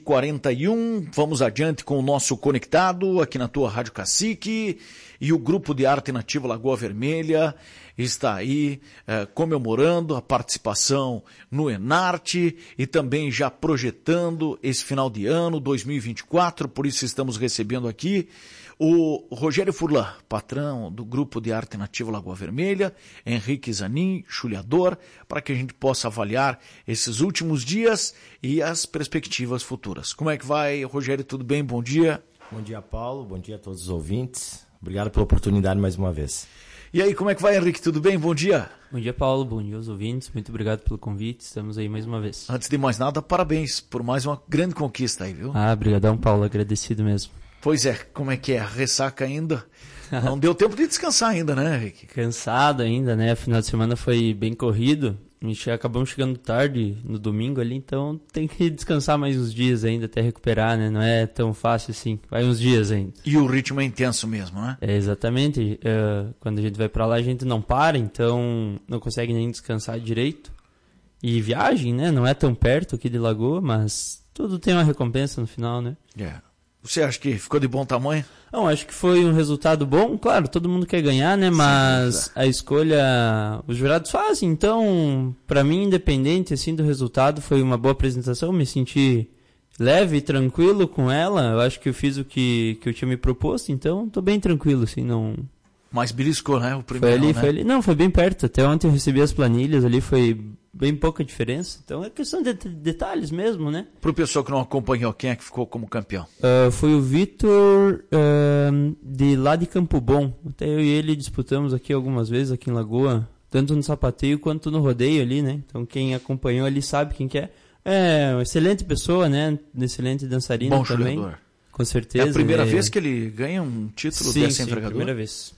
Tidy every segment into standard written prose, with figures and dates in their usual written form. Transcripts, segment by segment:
11h41, vamos adiante com o nosso conectado aqui na tua Rádio Cacique, e o Grupo de Arte Nativa Lagoa Vermelha está aí comemorando a participação no Enarte e também já projetando esse final de ano, 2024, por isso estamos recebendo aqui o Rogério Furlan, patrão do Grupo de Arte Nativa Lagoa Vermelha, Henrique Zanin, chuleador, para que a gente possa avaliar esses últimos dias e as perspectivas futuras. Como é que vai, Rogério? Tudo bem? Bom dia. Bom dia, Paulo. Bom dia a todos os ouvintes. Obrigado pela oportunidade mais uma vez. E aí, como é que vai, Henrique? Tudo bem? Bom dia. Bom dia, Paulo. Bom dia aos ouvintes. Muito obrigado pelo convite. Estamos aí mais uma vez. Antes de mais nada, parabéns por mais uma grande conquista aí, viu? Brigadão, Paulo. Agradecido mesmo. Pois é, como é que é? Ressaca ainda? Não deu tempo de descansar ainda, né, Henrique? Cansado ainda, né? Final de semana foi bem corrido. Acabamos chegando tarde no domingo ali, então tem que descansar mais uns dias ainda até recuperar, né? Não é tão fácil assim. Vai uns dias ainda. E o ritmo é intenso mesmo, né? É, exatamente. Quando a gente vai pra lá, a gente não para, então não consegue nem descansar direito. E viagem, né? Não é tão perto aqui de Lagoa, mas tudo tem uma recompensa no final, né? Você acha que ficou de bom tamanho? Não, acho que foi um resultado bom. Claro, todo mundo quer ganhar, né? Mas a escolha os jurados fazem. Então, pra mim, independente assim do resultado, foi uma boa apresentação. Me senti leve e tranquilo com ela. Eu acho que eu fiz o que eu tinha me proposto. Então, tô bem tranquilo, assim, não... Mas beliscou, né? O primeiro, foi ali. Não, foi bem perto. Até ontem eu recebi as planilhas ali, foi bem pouca diferença. Então é questão de detalhes mesmo, né? Pro pessoal que não acompanhou, quem é que ficou como campeão? Foi o Vitor de lá de Campo Bom. Até eu e ele disputamos aqui algumas vezes, aqui em Lagoa, tanto no sapateio quanto no rodeio ali, né? Então quem acompanhou ali sabe quem que é. É uma excelente pessoa, né? Excelente dançarino. Bom também. Chuleador. Com certeza. É a primeira vez que ele ganha um título dessa envergadura? Sim, primeira vez.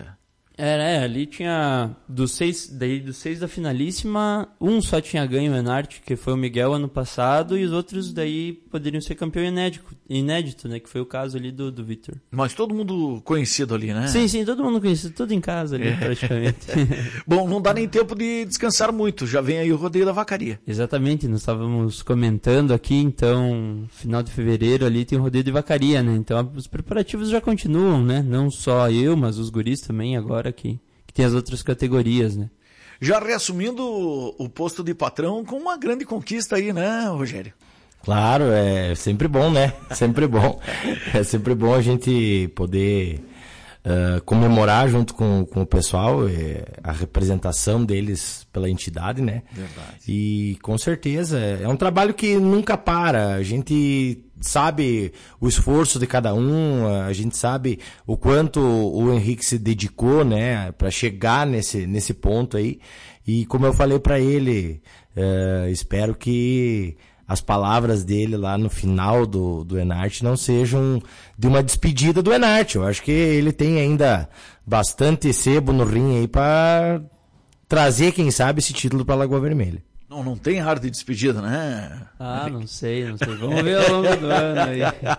Ali tinha dos seis da finalíssima, um só tinha ganho o Enarte, que foi o Miguel ano passado, e os outros daí poderiam ser campeão inédito, né, que foi o caso ali do Vitor. Mas todo mundo conhecido ali, né? Sim, todo mundo conhecido, tudo em casa ali praticamente. Bom, não dá nem tempo de descansar muito, já vem aí o rodeio da vacaria. Exatamente, nós estávamos comentando aqui, então, final de fevereiro ali tem o rodeio de vacaria, né, então os preparativos já continuam, né, não só eu, mas os guris também agora que tem as outras categorias, né? Já reassumindo o posto de patrão com uma grande conquista aí, né, Rogério? Claro, é sempre bom, né? Sempre bom. É sempre bom a gente poder comemorar junto com o pessoal a representação deles pela entidade, né? Verdade. E com certeza é um trabalho que nunca para. A gente sabe o esforço de cada um, a gente sabe o quanto o Henrique se dedicou, né, para chegar nesse ponto aí. E como eu falei para ele, espero que as palavras dele lá no final do Enarte não sejam de uma despedida do Enarte. Eu acho que ele tem ainda bastante sebo no rim aí para trazer, quem sabe, esse título para Lagoa Vermelha. Não tem hard de despedida, né? Não sei. Vamos ver ao longo do ano aí.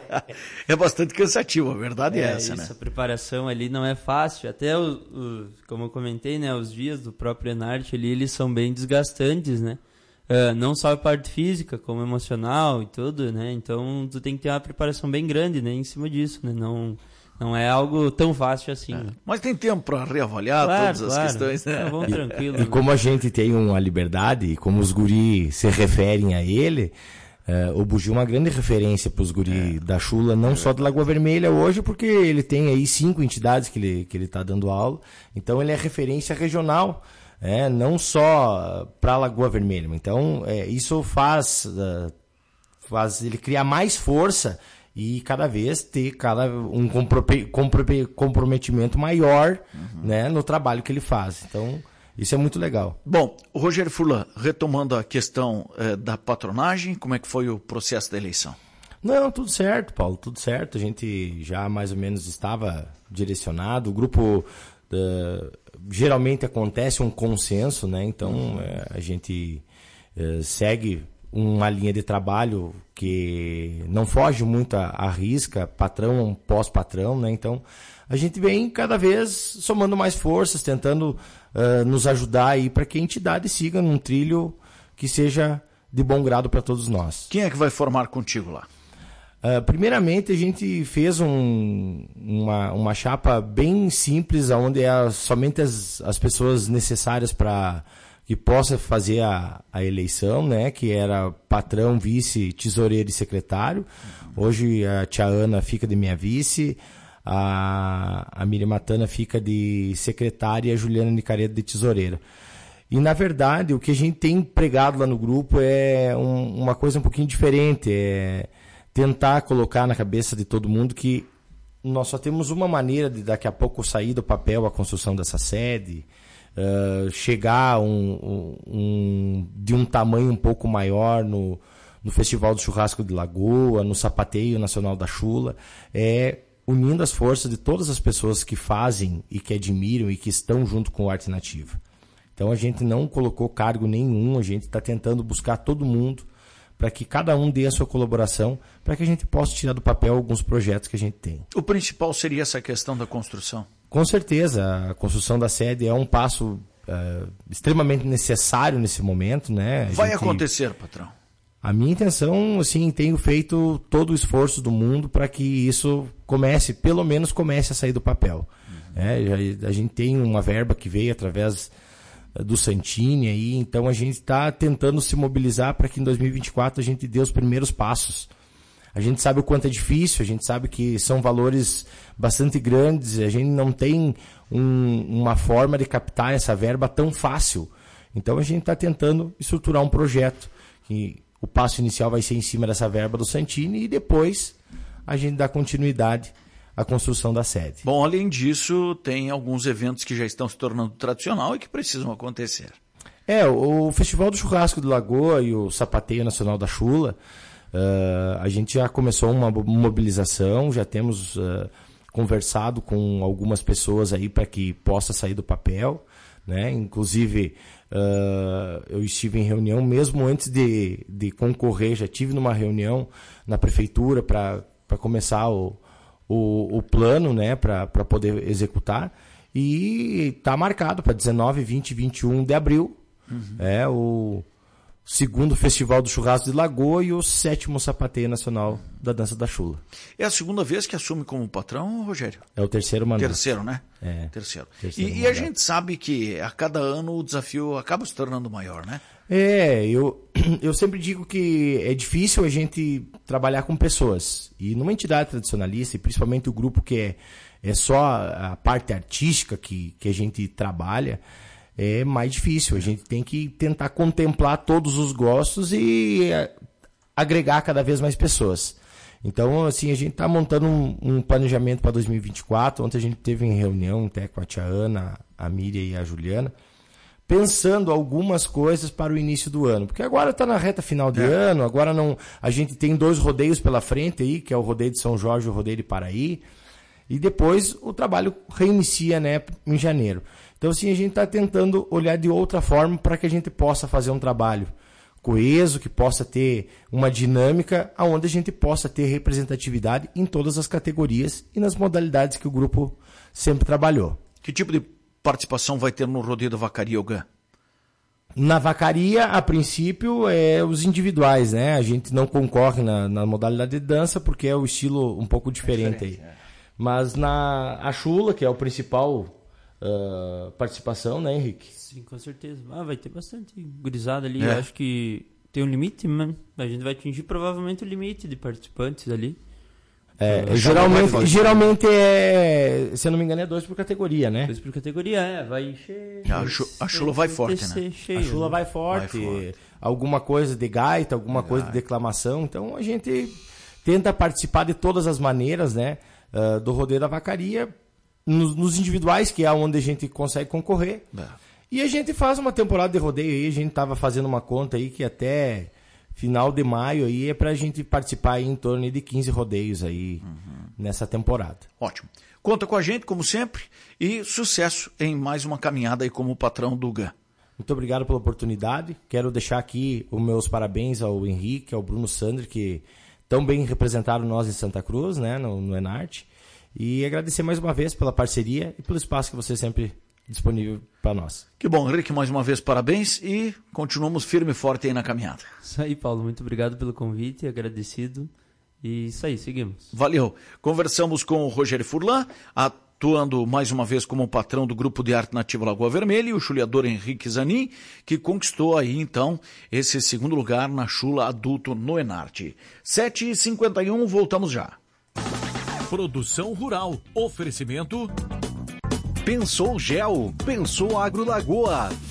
É bastante cansativo, a verdade é essa, né? A preparação ali não é fácil. Até, como eu comentei, né, os dias do próprio Enarte ali, eles são bem desgastantes, né? Não só a parte física, como emocional e tudo, né? Então, tu tem que ter uma preparação bem grande, né, em cima disso, né? Não é algo tão fácil assim. Né? Mas tem tempo para reavaliar todas as questões, né? Vamos tranquilo. E como a gente tem uma liberdade, e como os guri se referem a ele, o Bugi é uma grande referência para os guri da Chula, não só de Lagoa Vermelha hoje, porque ele tem aí 5 entidades que ele está dando aula. Então ele é referência regional, não só para Lagoa Vermelha. Então isso faz ele criar mais força e cada vez ter um comprometimento maior, né, no trabalho que ele faz. Então, isso é muito legal. Bom, o Rogério Furlan, retomando a questão da patronagem, como é que foi o processo da eleição? Não, tudo certo, Paulo, tudo certo. A gente já mais ou menos estava direcionado. O grupo, geralmente acontece um consenso, né? Então, a gente segue uma linha de trabalho que não foge muito à risca, patrão, pós-patrão, né? Então, a gente vem cada vez somando mais forças, tentando nos ajudar aí para que a entidade siga num trilho que seja de bom grado para todos nós. Quem é que vai formar contigo lá? Primeiramente, a gente fez uma chapa bem simples, onde somente as pessoas necessárias para que possa fazer a eleição, né? Que era patrão, vice, tesoureiro e secretário. Hoje a tia Ana fica de minha vice, a Miriam Matana fica de secretária e a Juliana Nicaredo de tesoureira. E, na verdade, o que a gente tem pregado lá no grupo é uma coisa um pouquinho diferente, é tentar colocar na cabeça de todo mundo que nós só temos uma maneira de daqui a pouco sair do papel a construção dessa sede, chegar de um tamanho um pouco maior no Festival do Churrasco de Lagoa, no Sapateio Nacional da Chula, unindo as forças de todas as pessoas que fazem e que admiram e que estão junto com o Arte Nativa. Então a gente não colocou cargo nenhum, a gente está tentando buscar todo mundo para que cada um dê a sua colaboração, para que a gente possa tirar do papel alguns projetos que a gente tem. O principal seria essa questão da construção? Com certeza, a construção da sede é um passo extremamente necessário nesse momento, né? Vai acontecer, patrão? A minha intenção, assim, tenho feito todo o esforço do mundo para que isso pelo menos comece a sair do papel. A gente tem uma verba que veio através do Santini aí, então a gente está tentando se mobilizar para que em 2024 a gente dê os primeiros passos. A gente sabe o quanto é difícil, a gente sabe que são valores bastante grandes, a gente não tem uma forma de captar essa verba tão fácil. Então a gente está tentando estruturar um projeto, que o passo inicial vai ser em cima dessa verba do Santini e depois a gente dá continuidade à construção da sede. Bom, além disso, tem alguns eventos que já estão se tornando tradicional e que precisam acontecer. O Festival do Churrasco de Lagoa e o Sapateio Nacional da Chula, a gente já começou uma mobilização, já temos conversado com algumas pessoas aí para que possa sair do papel, né? Inclusive, eu estive em reunião mesmo antes de concorrer, já estive numa reunião na prefeitura para começar o plano, né, para poder executar, e está marcado para 19, 20 e 21 de abril. O segundo Festival do Churrasco de Lagoa e o 7º Sapateio Nacional da Dança da Chula. É a segunda vez que assume como patrão, Rogério? É o terceiro mandato. Terceiro, né? Terceiro. E a gente sabe que a cada ano o desafio acaba se tornando maior, né? Eu sempre digo que é difícil a gente trabalhar com pessoas. E numa entidade tradicionalista, e principalmente o grupo que é só a parte artística que a gente trabalha, é mais difícil. A gente tem que tentar contemplar todos os gostos e agregar cada vez mais pessoas. Então, assim, a gente está montando um planejamento para 2024. Ontem a gente teve em reunião até com a tia Ana, a Miriam e a Juliana, pensando algumas coisas para o início do ano. Porque agora está na reta final de ano, agora não, a gente tem 2 rodeios pela frente aí, que é o rodeio de São Jorge e o rodeio de Paraí. E depois o trabalho reinicia, né, em janeiro. Então, assim, a gente está tentando olhar de outra forma para que a gente possa fazer um trabalho coeso, que possa ter uma dinâmica, onde a gente possa ter representatividade em todas as categorias e nas modalidades que o grupo sempre trabalhou. Que tipo de participação vai ter no rodeio da Vacaria, Ogã? Na Vacaria, a princípio, os individuais, né? A gente não concorre na modalidade de dança porque é o estilo um pouco diferente aí. Mas a Chula, que é o principal participação, né, Henrique? Sim, com certeza. Vai ter bastante gurizada ali. Eu acho que tem um limite, mas a gente vai atingir provavelmente o limite de participantes ali. Geralmente se eu não me engano, é 2 por categoria, né? 2 por categoria, vai encher. A Chula vai forte, né? A Chula vai forte. Alguma coisa de gaita, alguma coisa de declamação. Então a gente tenta participar de todas as maneiras, né? Do rodeio da Vacaria, nos individuais, que é onde a gente consegue concorrer. E a gente faz uma temporada de rodeio aí, a gente estava fazendo uma conta aí que até final de maio aí é pra gente participar aí em torno de 15 rodeios aí nessa temporada. Ótimo. Conta com a gente, como sempre, e sucesso em mais uma caminhada aí como patrão do GAN. Muito obrigado pela oportunidade. Quero deixar aqui os meus parabéns ao Henrique, ao Bruno Sandri, que tão bem representaram nós em Santa Cruz, né, no Enarte. E agradecer mais uma vez pela parceria e pelo espaço que você sempre disponível para nós. Que bom, Henrique, mais uma vez parabéns e continuamos firme e forte aí na caminhada. Isso aí, Paulo, muito obrigado pelo convite, agradecido E isso aí, seguimos. Valeu. Conversamos com o Rogério Furlan, atuando mais uma vez como patrão do Grupo de Arte Nativa Lagoa Vermelha, e o chuleador Henrique Zanin, que conquistou aí então esse segundo lugar na chula adulto no Enarte. 7h51, voltamos já. Produção Rural. Oferecimento. Pensou Gel. Pensou Agro Lagoa.